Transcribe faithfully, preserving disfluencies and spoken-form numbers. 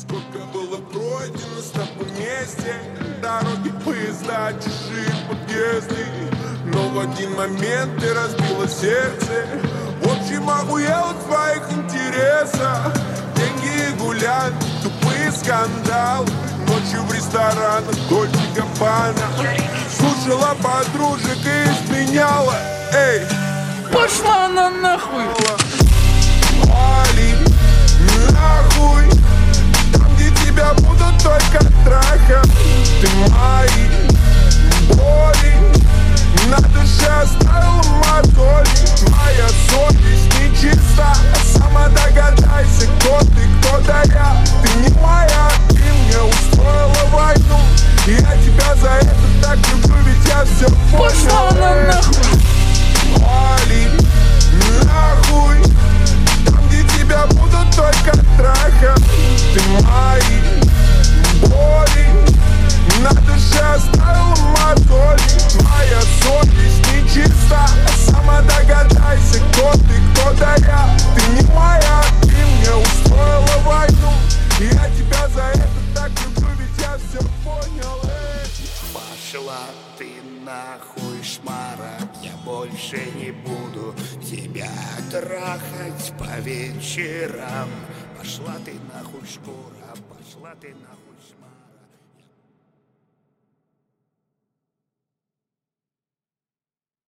Сколько было пройдено с тобой вместе, дороги, поезда, чужие подъезды. Но в один момент ты разбила сердце. В общем, охуел от твоих интересов. Деньги и гулянки, тупые скандалы. Ночью в ресторанах Дольче Габбана. Слушала подружек и изменяла. Эй, пошла на нахуй. Вали нахуй, там, где тебя будут только трахать. Ты мои боли на душе оставила мозоли. Твоя совесть нечиста, сама догадайся, кто ты, кто да я. Ты не моя, ты мне устроила войну. Я тебя за это так люблю, ведь я все понял. Пошла на нахуй. Вали нахуй, там, где тебя будут только трахать. Ты мои боли на душе оставила мозоли. Твоя совесть нечиста, сама догадайся, кто ты, кто да я. Ты не моя, ты мне устроила войну. Я тебя за это так люблю, ведь я все понял. Пошла ты нахуй, шмара, я больше не буду тебя трахать по вечерам. Пошла ты нахуй, шкура, пошла ты нахуй, шмара.